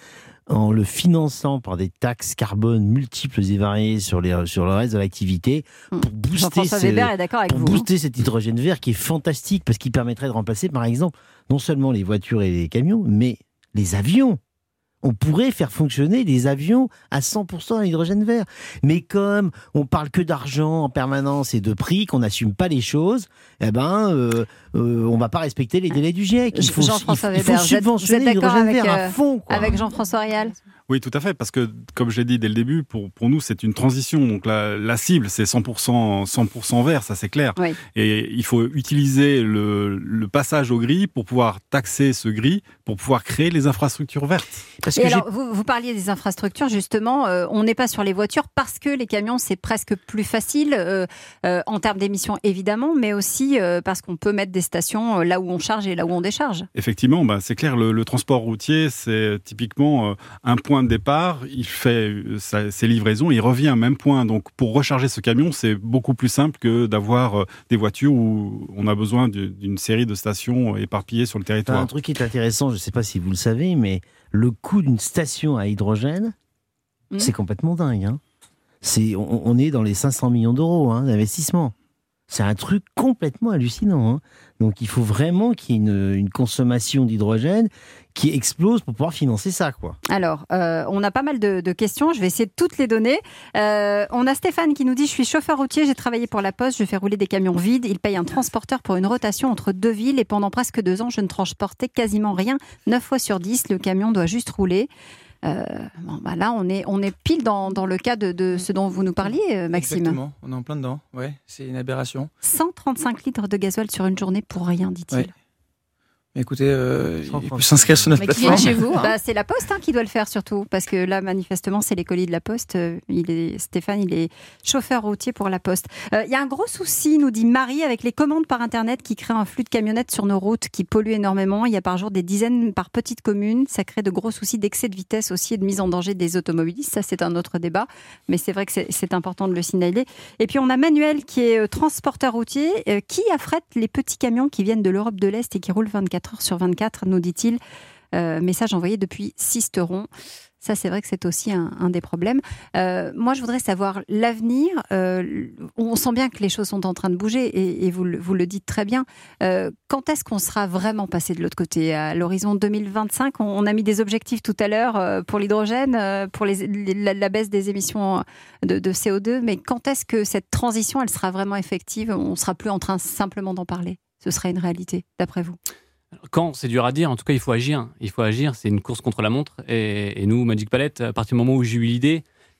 G: en le finançant par des taxes carbone multiples et variées sur, les, sur le reste de l'activité, pour booster,
C: Jean-François
G: ces,
C: Weber est d'accord avec
G: pour
C: vous.
G: booster cet hydrogène vert qui est fantastique, parce qu'il permettrait de remplacer, par exemple, non seulement les voitures et les camions, mais les avions. On pourrait faire fonctionner les avions à cent pour cent à l'hydrogène vert. Mais comme on parle que d'argent en permanence et de prix, qu'on n'assume pas les choses, eh ben, euh, euh, on va pas respecter les délais du GIEC. Il faut,
C: Jean-François
G: il faut,
C: Weber,
G: il faut subventionner
C: vous êtes d'accord
G: l'hydrogène
C: avec,
G: vert
C: euh,
G: à fond. Quoi.
C: Avec Jean-François Rial?
F: Oui, tout à fait, parce que, comme je l'ai dit dès le début, pour, pour nous, c'est une transition. Donc, la, la cible, c'est cent pour cent, cent pour cent vert, ça c'est clair.
C: Oui.
F: Et il faut utiliser le, le passage au gris pour pouvoir taxer ce gris, pour pouvoir créer les infrastructures vertes.
G: Parce
C: Et
G: que
C: alors, vous, vous parliez des infrastructures, justement, euh, on n'est pas sur les voitures parce que les camions, c'est presque plus facile, euh, euh, en termes d'émissions, évidemment, mais aussi euh, parce qu'on peut mettre des stations euh, là où on charge et là où on décharge.
F: Effectivement, bah, c'est clair, le, le transport routier, c'est typiquement euh, un point de départ, il fait euh, sa, ses livraisons, il revient au même point. Donc, pour recharger ce camion, c'est beaucoup plus simple que d'avoir euh, des voitures où on a besoin d'une série de stations éparpillées sur le territoire.
G: un truc qui est intéressant, je ne sais pas si vous le savez, mais le coût d'une station à hydrogène, mmh. c'est complètement dingue. Hein. C'est, on, on est dans les cinq cents millions d'euros hein, d'investissement. C'est un truc complètement hallucinant. Hein. Donc il faut vraiment qu'il y ait une, une consommation d'hydrogène qui explose pour pouvoir financer ça, quoi.
C: Alors, euh, on a pas mal de, de questions. Je vais essayer de toutes les donner. Euh, on a Stéphane qui nous dit « Je suis chauffeur routier, j'ai travaillé pour la Poste, je fais rouler des camions vides. Il paye un transporteur pour une rotation entre deux villes et pendant presque deux ans, je ne transportais quasiment rien. neuf fois sur dix, le camion doit juste rouler. » Euh, bon, bah là, on est, on est pile dans, dans le cas de, de ce dont vous nous parliez, Maxime.
H: Exactement, on est en plein dedans. Ouais, c'est une aberration.
C: cent trente-cinq litres de gasoil sur une journée pour rien, dit-il.
H: Ouais. Mais écoutez, euh, il peut s'inscrire sur notre
E: Mais qui
H: plateforme.
E: vient chez vous, hein.
C: Bah, c'est la Poste hein, qui doit le faire surtout, parce que là, manifestement, c'est les colis de la Poste. Il est, Stéphane, il est chauffeur routier pour la Poste. Il euh, y a un gros souci, nous dit Marie, avec les commandes par Internet qui créent un flux de camionnettes sur nos routes qui polluent énormément. Il y a par jour des dizaines par petite commune. Ça crée de gros soucis d'excès de vitesse aussi et de mise en danger des automobilistes. Ça, c'est un autre débat, mais c'est vrai que c'est important de le signaler. Et puis, on a Manuel qui est transporteur routier, euh, qui affrète les petits camions qui viennent de l'Europe de l'Est et qui roulent vingt-quatre heures sur vingt-quatre, nous dit-il. Euh, message envoyé depuis Sisteron. Ça, c'est vrai que c'est aussi un, un des problèmes. Euh, moi, je voudrais savoir l'avenir. Euh, on sent bien que les choses sont en train de bouger et, et vous, le, vous le dites très bien. Euh, quand est-ce qu'on sera vraiment passé de l'autre côté? À l'horizon deux mille vingt-cinq, on, on a mis des objectifs tout à l'heure euh, pour l'hydrogène, euh, pour les, les, la, la baisse des émissions de, de C O deux. Mais quand est-ce que cette transition, elle sera vraiment effective? On ne sera plus en train simplement d'en parler. Ce serait une réalité, d'après vous?
I: Quand, c'est dur à dire, en tout cas il faut agir. Il faut agir, c'est une course contre la montre. Et, et nous, Magic Palette, à partir du moment où j'ai eu l'idée,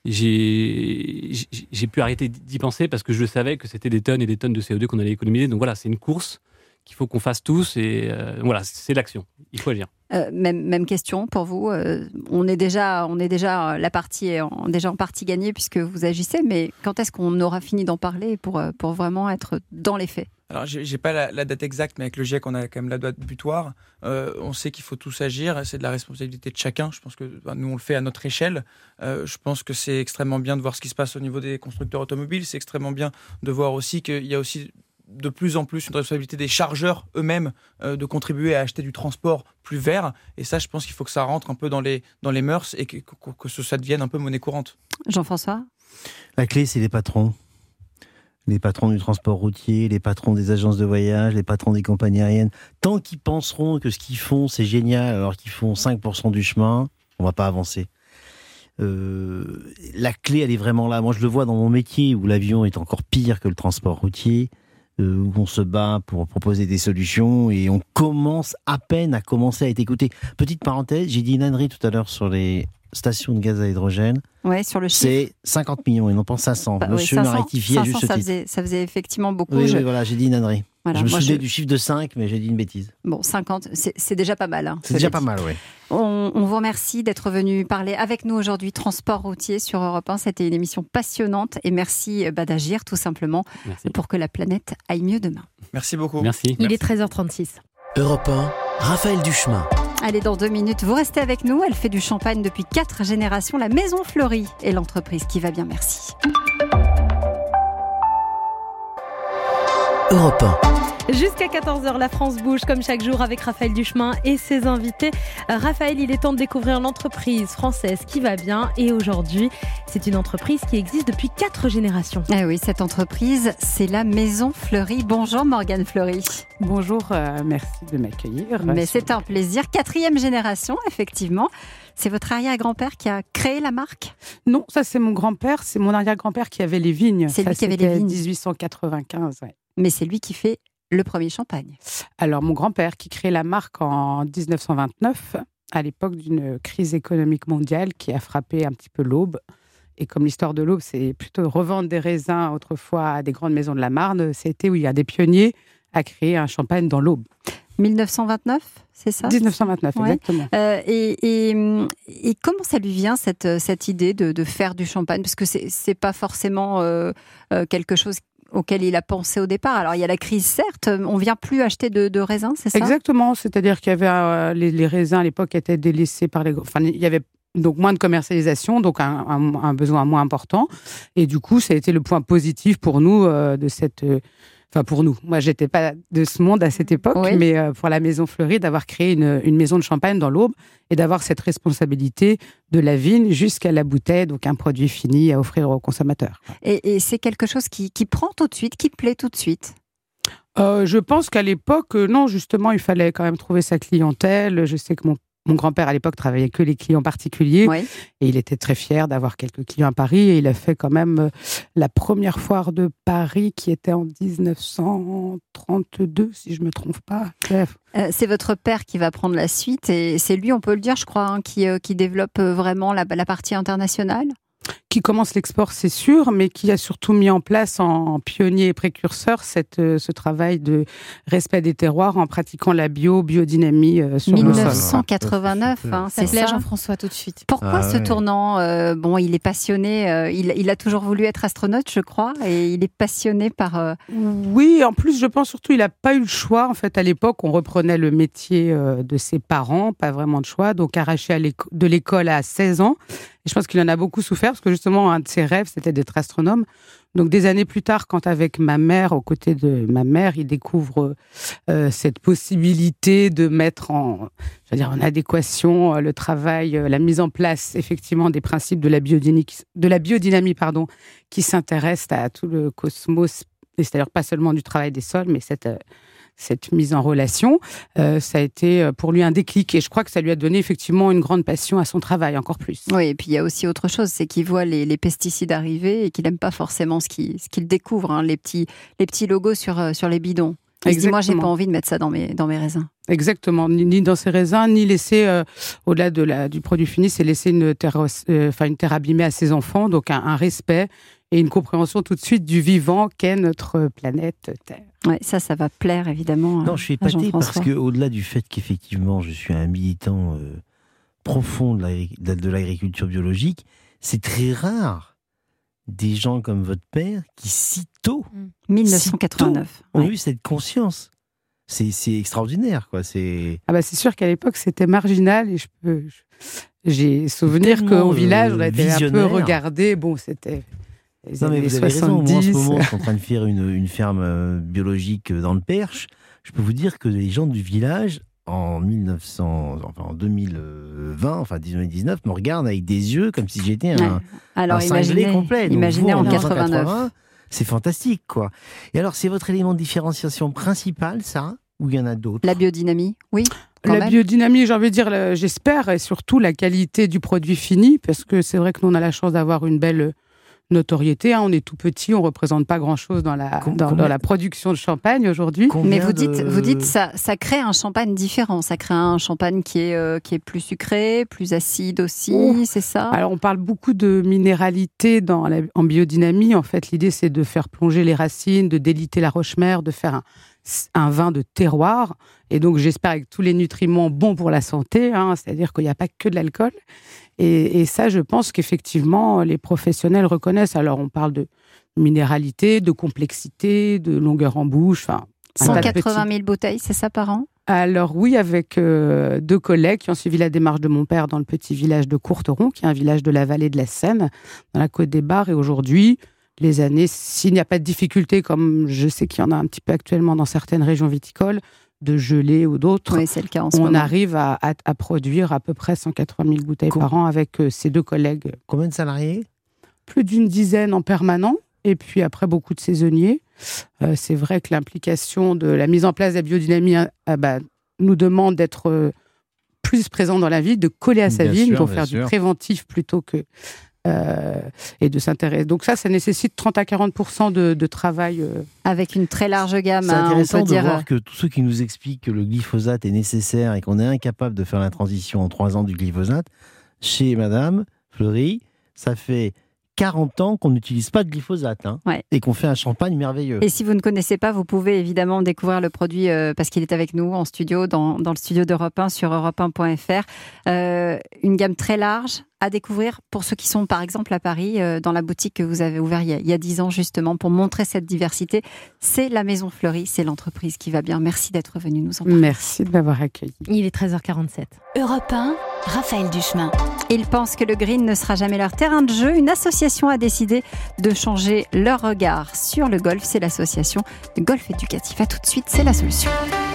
I: j'ai, j'ai pu arrêter d'y penser parce que je savais que c'était des tonnes et des tonnes de C O deux qu'on allait économiser. Donc voilà, c'est une course qu'il faut qu'on fasse tous et euh, voilà, c'est l'action. Il faut agir.
C: Euh, même, même question pour vous. Euh, on est déjà, on est déjà la partie est en, déjà en partie gagnée puisque vous agissez. Mais quand est-ce qu'on aura fini d'en parler pour pour vraiment être dans les faits?
H: Alors, j'ai, j'ai pas la, la date exacte, mais avec le GIEC, on a quand même la date butoir. Euh, on sait qu'il faut tous agir. C'est de la responsabilité de chacun. Je pense que bah, nous, on le fait à notre échelle. Euh, je pense que c'est extrêmement bien de voir ce qui se passe au niveau des constructeurs automobiles. C'est extrêmement bien de voir aussi qu'il y a aussi de plus en plus une responsabilité des chargeurs eux-mêmes euh, de contribuer à acheter du transport plus vert. Et ça, je pense qu'il faut que ça rentre un peu dans les, dans les mœurs et que, que, que ça devienne un peu monnaie courante.
C: Jean-François?
G: La clé, c'est les patrons. Les patrons du transport routier, les patrons des agences de voyage, les patrons des compagnies aériennes. Tant qu'ils penseront que ce qu'ils font, c'est génial, alors qu'ils font cinq pour cent du chemin, on ne va pas avancer. Euh, la clé, elle est vraiment là. Moi, je le vois dans mon métier, où l'avion est encore pire que le transport routier, euh, où on se bat pour proposer des solutions, et on commence à peine à commencer à être écouté. Petite parenthèse, j'ai dit une ânerie tout à l'heure sur les stations de gaz à hydrogène.
C: Ouais, sur le chiffre.
G: C'est cinquante millions et non pas cinq cents.
C: Bah,
G: Monsieur
C: oui,
G: m'a rectifié à juste
C: ça
G: titre.
C: faisait, ça faisait effectivement beaucoup.
G: Oui,
C: je...
G: oui, voilà, j'ai dit une ânerie.
C: Voilà,
G: je me
C: moi,
G: souvenais
C: je...
G: du chiffre de cinq, mais j'ai dit une bêtise.
C: Bon, cinquante, c'est, c'est déjà pas mal. Hein,
G: c'est déjà
C: dit.
G: pas mal, oui.
C: On, on vous remercie d'être venu parler avec nous aujourd'hui transport routier sur Europe un. C'était une émission passionnante et merci bah, d'agir tout simplement merci. Pour que la planète aille mieux demain.
H: Merci beaucoup.
I: Merci.
D: Il
I: merci.
D: est treize heures trente-six.
A: Europe un, Raphaël Duchemin.
C: Allez, dans deux minutes, vous restez avec nous. Elle fait du champagne depuis quatre générations. La Maison Fleurie est l'entreprise qui va bien, merci.
A: Europe un.
D: Jusqu'à quatorze heures, la France bouge comme chaque jour avec Raphaël Duchemin et ses invités. Euh, Raphaël, il est temps de découvrir l'entreprise française qui va bien. Et aujourd'hui, c'est une entreprise qui existe depuis quatre générations.
C: Eh oui, cette entreprise, c'est la Maison Fleury. Bonjour Morgane Fleury.
J: Bonjour, euh, merci de m'accueillir.
C: Mais c'est un plaisir. Quatrième génération, effectivement. C'est votre arrière-grand-père qui a créé la marque ?
J: Non, ça c'est mon grand-père, c'est mon arrière-grand-père qui avait les vignes.
C: C'est
J: ça,
C: lui qui avait les vignes.
J: dix-huit cent quatre-vingt-quinze, ouais.
C: Mais c'est lui qui fait le premier champagne.
J: Alors, mon grand-père qui crée la marque en dix-neuf cent vingt-neuf, à l'époque d'une crise économique mondiale qui a frappé un petit peu l'Aube. Et comme l'histoire de l'Aube, c'est plutôt revendre des raisins autrefois à des grandes maisons de la Marne, c'était où il y a des pionniers à créer un champagne dans l'Aube.
C: dix-neuf cent vingt-neuf, c'est ça ?
J: dix-neuf cent vingt-neuf, ouais. Exactement.
C: Euh, et, et, et comment ça lui vient, cette, cette idée de, de faire du champagne ? Parce que c'est, c'est pas forcément euh, euh, quelque chose auquel il a pensé au départ. Alors, il y a la crise, certes, on ne vient plus acheter de, de raisins, c'est ça ?
J: Exactement, c'est-à-dire qu'il y avait euh, les, les raisins à l'époque étaient délaissés par les... Enfin, il y avait donc moins de commercialisation, donc un, un, un besoin moins important. Et du coup, ça a été le point positif pour nous euh, de cette... Euh, Enfin, pour nous. Moi, je n'étais pas de ce monde à cette époque, oui. mais euh, pour la Maison Fleury, d'avoir créé une, une maison de champagne dans l'Aube et d'avoir cette responsabilité de la vigne jusqu'à la bouteille, donc un produit fini à offrir aux consommateurs.
C: Et, et c'est quelque chose qui, qui prend tout de suite, qui plaît tout de suite ?
J: euh, Je pense qu'à l'époque, euh, non, justement, il fallait quand même trouver sa clientèle. Je sais que mon Mon grand-père, à l'époque, travaillait que les clients particuliers. Oui. Et il était très fier d'avoir quelques clients à Paris. Et il a fait quand même la première foire de Paris qui était en dix-neuf cent trente-deux, si je ne me trompe pas. Bref.
C: Euh, c'est votre père qui va prendre la suite. Et c'est lui, on peut le dire, je crois, hein, qui, euh, qui développe vraiment la, la partie internationale.
J: Qui commence l'export, c'est sûr, mais qui a surtout mis en place en pionnier et précurseur cette, euh, ce travail de respect des terroirs en pratiquant la bio, biodynamie euh, sur
C: dix-neuf cent quatre-vingt-neuf,
J: le sol.
C: Hein,
E: ça
C: c'est
E: plaît à
C: ça.
E: Jean-François tout de suite.
C: Pourquoi ah, ce ouais. tournant euh, Bon, il est passionné, euh, il, il a toujours voulu être astronaute, je crois, et il est passionné par... Euh...
J: Oui, en plus, je pense surtout, il n'a pas eu le choix. En fait, à l'époque, on reprenait le métier euh, de ses parents, pas vraiment de choix, donc arraché à l'éco- de l'école à seize ans. Et je pense qu'il en a beaucoup souffert parce que justement, un de ses rêves, c'était d'être astronome. Donc, des années plus tard, quand avec ma mère, aux côtés de ma mère, il découvre euh, cette possibilité de mettre en, je veux dire, en adéquation euh, le travail, euh, la mise en place, effectivement, des principes de la biodynamie, de la biodynamie pardon, qui s'intéressent à tout le cosmos, et c'est-à-dire pas seulement du travail des sols, mais cette... Euh, cette mise en relation, euh, ça a été pour lui un déclic. Et je crois que ça lui a donné effectivement une grande passion à son travail, encore plus.
C: Oui, et puis il y a aussi autre chose, c'est qu'il voit les, les pesticides arriver et qu'il n'aime pas forcément ce qu'il, ce qu'il découvre, hein, les, petits, les petits logos sur, sur les bidons. Il se dit, moi, j'ai pas envie de mettre ça dans mes, dans mes raisins.
J: Exactement, ni, ni dans ses raisins, ni laisser, euh, au-delà de la, du produit fini, c'est laisser une terre, euh, enfin, une terre abîmée à ses enfants, donc un, un respect et une compréhension tout de suite du vivant qu'est notre planète Terre.
C: Ouais, ça, ça va plaire évidemment.
G: Non, je suis épaté parce que, au-delà du fait qu'effectivement, je suis un militant euh, profond de, la, de l'agriculture biologique, c'est très rare des gens comme votre père qui si tôt,
C: dix-neuf cent quatre-vingt-neuf,
G: si tôt, ont
C: ouais.
G: eu cette conscience. C'est, c'est extraordinaire, quoi. C'est...
J: Ah bah c'est sûr qu'à l'époque c'était marginal et je peux, je, j'ai souvenir qu'au village on a été un peu regardé. Bon, c'était.
G: Non mais vous avez raison. Moi en ce moment, je suis en train de faire une, une ferme biologique dans le Perche. Je peux vous dire que les gens du village en mille neuf cents, enfin en deux mille vingt, enfin deux mille dix-neuf, me regardent avec des yeux comme si j'étais un, ouais.
C: Alors,
G: un cinglé complet.
C: Imaginez en quatre-vingt-neuf.
G: C'est fantastique, quoi. Et alors, c'est votre élément de différenciation principal, ça, ou il y en a d'autres ?
C: La biodynamie, oui.
J: La
C: même.
J: biodynamie, j'ai envie de dire, j'espère, et surtout la qualité du produit fini, parce que c'est vrai que nous, on a la chance d'avoir une belle notoriété. Hein. On est tout petit, on ne représente pas grand-chose dans la, Com- dans, dans la production de champagne aujourd'hui.
C: Mais vous dites,
G: de...
C: vous dites ça, ça crée un champagne différent. Ça crée un champagne qui est, euh, qui est plus sucré, plus acide aussi, oh. c'est ça ?
J: Alors, on parle beaucoup de minéralité dans la, en biodynamie. En fait, l'idée, c'est de faire plonger les racines, de déliter la roche-mère, de faire un, un vin de terroir. Et donc, j'espère avec tous les nutriments bons pour la santé, hein, c'est-à-dire qu'il n'y a pas que de l'alcool. Et, et ça, je pense qu'effectivement, les professionnels reconnaissent. Alors, on parle de minéralité, de complexité, de longueur en bouche.
C: cent quatre-vingt mille bouteilles, c'est ça par an ?
J: Alors oui, avec euh, deux collègues qui ont suivi la démarche de mon père dans le petit village de Courteron, qui est un village de la vallée de la Seine, dans la Côte des Bars. Et aujourd'hui, les années, s'il n'y a pas de difficulté, comme je sais qu'il y en a un petit peu actuellement dans certaines régions viticoles, de gelée ou d'autres,
C: oui, c'est le cas en ce
J: on
C: moment.
J: arrive à, à, à produire à peu près cent quatre-vingt mille bouteilles
G: Com-
J: par an avec euh, ces deux collègues.
G: Combien de salariés ?
J: Plus d'une dizaine en permanent, et puis après beaucoup de saisonniers. Euh, c'est vrai que l'implication de la mise en place de la biodynamie euh, bah, nous demande d'être euh, plus présent dans la ville, de coller à sa
G: Bien
J: ville,
G: sûr,
J: pour
G: bien
J: faire
G: sûr.
J: du préventif plutôt que... Euh, et de s'intéresser. Donc ça, ça nécessite trente à quarante pour cent de, de travail. Euh...
C: Avec une très large gamme,
G: C'est
C: hein,
G: intéressant
C: on peut
G: de
C: dire.
G: voir que tous ceux qui nous expliquent que le glyphosate est nécessaire et qu'on est incapable de faire la transition en trois ans du glyphosate, chez Madame Fleury, ça fait quarante ans qu'on n'utilise pas de glyphosate hein,
C: Ouais.
G: et qu'on fait un champagne merveilleux.
C: Et si vous ne connaissez pas, vous pouvez évidemment découvrir le produit euh, parce qu'il est avec nous en studio, dans, dans le studio d'Europe un sur europe un point f r. Euh, une gamme très large à découvrir pour ceux qui sont par exemple à Paris, euh, dans la boutique que vous avez ouverte il y a, il y a dix ans justement pour montrer cette diversité. C'est la Maison Fleury, c'est l'entreprise qui va bien. Merci d'être venu nous en parler.
J: Merci de m'avoir accueilli.
D: Il est treize heures quarante-sept.
B: Europe un, Raphaël Duchemin.
C: Ils pensent que le green ne sera jamais leur terrain de jeu. Une association a décidé de changer leur regard sur le golf. C'est l'association de Golf Éducatif. À tout de suite, c'est la solution.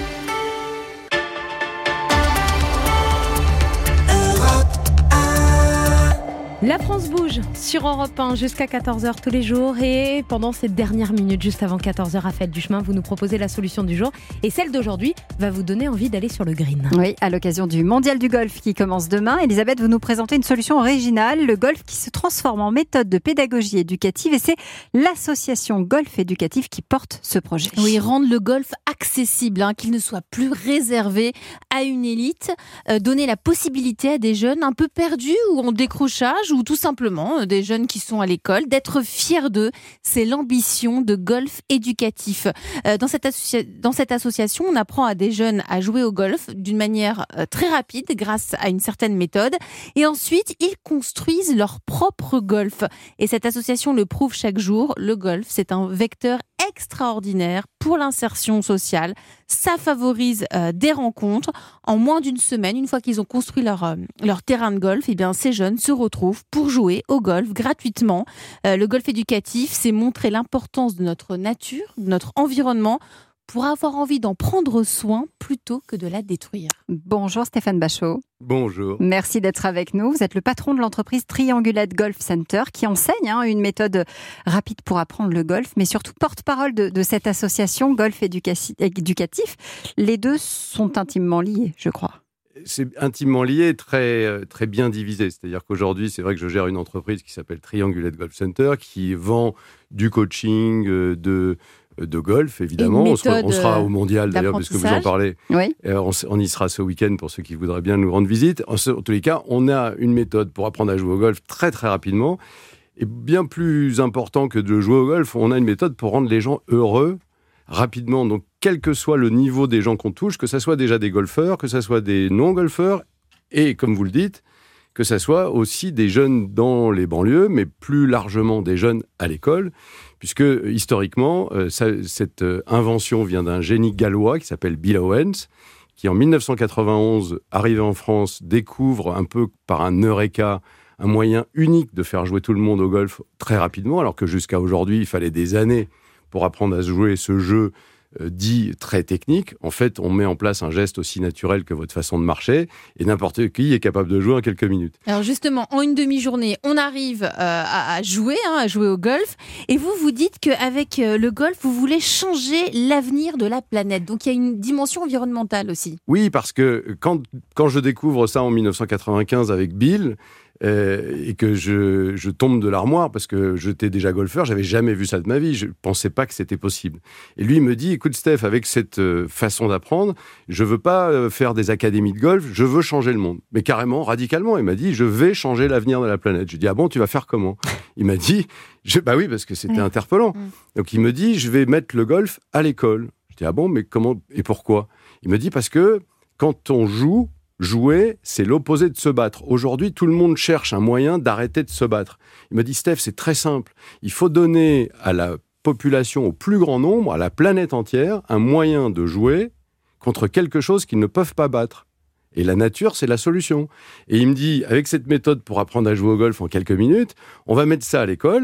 D: La France bouge sur Europe un jusqu'à quatorze heures tous les jours et pendant ces dernières minutes, juste avant quatorze heures, Raphaël Duchemin, vous nous proposez la solution du jour et celle d'aujourd'hui va vous donner envie d'aller sur le green.
C: Oui, à l'occasion du Mondial du golf qui commence demain, Elisabeth, vous nous présentez une solution originale, le golf qui se transforme en méthode de pédagogie éducative et c'est l'association Golf Éducatif qui porte ce projet.
E: Oui, rendre le golf accessible, hein, qu'il ne soit plus réservé à une élite, euh, donner la possibilité à des jeunes un peu perdus ou en décrochage ou tout simplement euh, des jeunes qui sont à l'école d'être fiers d'eux. C'est l'ambition de Golf Éducatif. Euh, dans, cette associa- dans cette association, on apprend à des jeunes à jouer au golf d'une manière euh, très rapide grâce à une certaine méthode et ensuite ils construisent leur propre golf. Et cette association le prouve chaque jour, le golf c'est un vecteur extraordinaire pour l'insertion sociale. Ça favorise euh, des rencontres. En moins d'une semaine, une fois qu'ils ont construit leur, euh, leur terrain de golf, eh bien, ces jeunes se retrouvent pour jouer au golf gratuitement. Euh, le golf éducatif, c'est montrer l'importance de notre nature, de notre environnement, pour avoir envie d'en prendre soin plutôt que de la détruire.
C: Bonjour Stéphane Bachot.
K: Bonjour.
C: Merci d'être avec nous. Vous êtes le patron de l'entreprise Triangulate Golf Center qui enseigne hein, une méthode rapide pour apprendre le golf, mais surtout porte-parole de, de cette association Golf Éducaci- Éducatif. Les deux sont intimement liés, je crois.
K: C'est intimement lié, très, très bien divisé. C'est-à-dire qu'aujourd'hui, c'est vrai que je gère une entreprise qui s'appelle Triangulate Golf Center, qui vend du coaching, de, de golf, évidemment. On sera, on sera au mondial, d'ailleurs, puisque vous en parlez.
C: Oui.
K: On, on y sera ce week-end pour ceux qui voudraient bien nous rendre visite. En, en tous les cas, on a une méthode pour apprendre à jouer au golf très, très rapidement. Et bien plus important que de jouer au golf, on a une méthode pour rendre les gens heureux rapidement. Donc, quel que soit le niveau des gens qu'on touche, que ce soit déjà des golfeurs, que ce soit des non-golfeurs, et comme vous le dites, que ce soit aussi des jeunes dans les banlieues, mais plus largement des jeunes à l'école, puisque historiquement, euh, ça, cette euh, invention vient d'un génie gallois qui s'appelle Bill Owens, qui en dix-neuf cent quatre-vingt-onze, arrivé en France, découvre un peu par un eureka un moyen unique de faire jouer tout le monde au golf très rapidement, alors que jusqu'à aujourd'hui, il fallait des années pour apprendre à jouer ce jeu euh, dit très technique. En fait, on met en place un geste aussi naturel que votre façon de marcher, et n'importe qui est capable de jouer en quelques minutes.
E: Alors justement, en une demi-journée, on arrive euh, à, à jouer, hein, à jouer au golf, et vous vous dites qu'avec euh, le golf, vous voulez changer l'avenir de la planète. Donc il y a une dimension environnementale aussi.
K: Oui, parce que quand, quand je découvre ça en dix-neuf cent quatre-vingt-quinze avec Bill, Euh, et que je, je tombe de l'armoire parce que j'étais déjà golfeur, j'avais jamais vu ça de ma vie, je pensais pas que c'était possible. Et lui il me dit, écoute Steph, avec cette euh, façon d'apprendre, je veux pas euh, faire des académies de golf, je veux changer le monde. Mais carrément, radicalement, il m'a dit, je vais changer l'avenir de la planète. Je lui ai dit, ah bon, tu vas faire comment? Il m'a dit, je, bah oui, parce que c'était ouais. interpellant. Mmh. Donc il me dit, je vais mettre le golf à l'école. Je dis, ah bon, mais comment et pourquoi? Il me dit, parce que quand on joue, jouer, c'est l'opposé de se battre. Aujourd'hui, tout le monde cherche un moyen d'arrêter de se battre. Il me dit, Steph, c'est très simple. Il faut donner à la population, au plus grand nombre, à la planète entière, un moyen de jouer contre quelque chose qu'ils ne peuvent pas battre. Et la nature, c'est la solution. Et il me dit, avec cette méthode pour apprendre à jouer au golf en quelques minutes, on va mettre ça à l'école.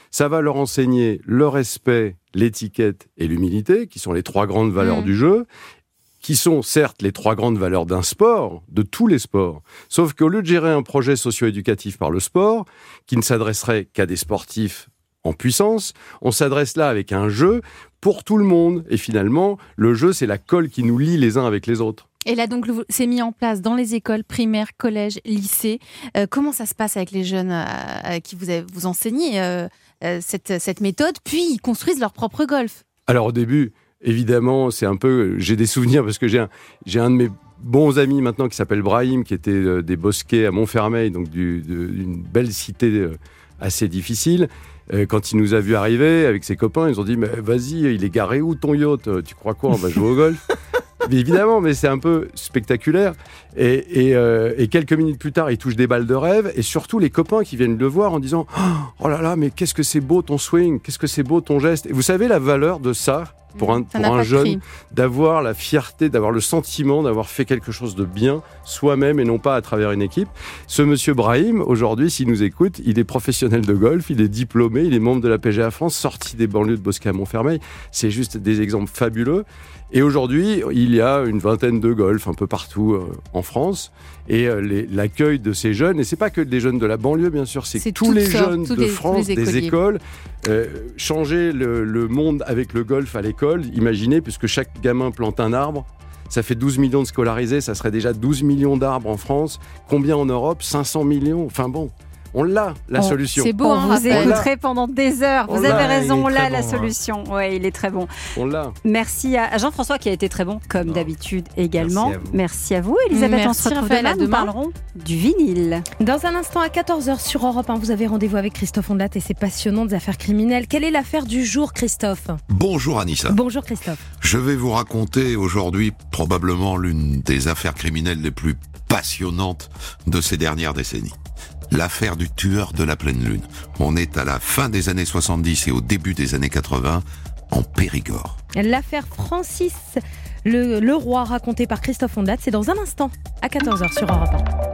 K: Ça va leur enseigner le respect, l'étiquette et l'humilité, qui sont les trois grandes valeurs mmh. du jeu, qui sont certes les trois grandes valeurs d'un sport, de tous les sports. Sauf qu'au lieu de gérer un projet socio-éducatif par le sport, qui ne s'adresserait qu'à des sportifs en puissance, on s'adresse là avec un jeu pour tout le monde. Et finalement, le jeu, c'est la colle qui nous lie les uns avec les autres.
E: Et là, donc, c'est mis en place dans les écoles primaires, collèges, lycées. Euh, comment ça se passe avec les jeunes à, à qui vous, avez, vous enseignez euh, euh, cette, cette méthode? Puis, ils construisent leur propre golf.
K: Alors, au début, évidemment, c'est un peu... J'ai des souvenirs parce que j'ai un, j'ai un de mes bons amis maintenant qui s'appelle Brahim, qui était euh, des Bosquets à Montfermeil, donc du, de, d'une belle cité euh, assez difficile. Euh, quand il nous a vu arriver avec ses copains, ils ont dit « Mais vas-y, il est garé où ton yacht? Tu crois quoi? On va jouer au golf ?» Mais évidemment, mais c'est un peu spectaculaire. Et, et, euh, et quelques minutes plus tard, il touche des balles de rêve. Et surtout, les copains qui viennent le voir en disant « Oh là là, mais qu'est-ce que c'est beau ton swing, qu'est-ce que c'est beau ton geste !» Et vous savez la valeur de ça pour un, pour un jeune, d'avoir la fierté, d'avoir le sentiment d'avoir fait quelque chose de bien soi-même et non pas à travers une équipe. Ce monsieur Brahim, aujourd'hui, s'il nous écoute, il est professionnel de golf, il est diplômé, il est membre de la P G A France, sorti des banlieues de Bosquet à Montfermeil. C'est juste des exemples fabuleux. Et aujourd'hui, il y a une vingtaine de golfs un peu partout euh, en France. Et euh, les, l'accueil de ces jeunes, et c'est pas que des jeunes de la banlieue, bien sûr, c'est, c'est tous les sortes, jeunes de les, France, des écoles. Euh, changer le, le monde avec le golf à l'école, imaginez, puisque chaque gamin plante un arbre, ça fait douze millions de scolarisés, ça serait déjà douze millions d'arbres en France. Combien en Europe? cinq cents millions. Enfin bon, on l'a, la
C: oh,
K: solution.
C: C'est beau, on hein, vous écouterez pendant des heures.
K: On
C: vous
K: l'a.
C: avez raison, on l'a,
K: bon,
C: la
K: hein.
C: solution. Oui, il est très bon.
K: On l'a.
C: Merci à Jean-François qui a été très bon, comme non. d'habitude également.
K: Merci à vous.
C: Merci à vous, Elisabeth.
E: Merci,
C: on se retrouve demain, nous parlerons du vinyle.
D: Dans un instant, à quatorze heures sur Europe un, vous avez rendez-vous avec Christophe Ondelat et ses passionnantes affaires criminelles. Quelle est l'affaire du jour, Christophe?
L: Bonjour Anissa.
D: Bonjour Christophe.
L: Je vais vous raconter aujourd'hui probablement l'une des affaires criminelles les plus passionnantes de ces dernières décennies. L'affaire du tueur de la pleine lune. On est à la fin des années soixante-dix et au début des années quatre-vingts, en Périgord.
D: L'affaire Francis le, le Roi, racontée par Christophe Ondelat, c'est dans un instant, à quatorze heures sur Europe un.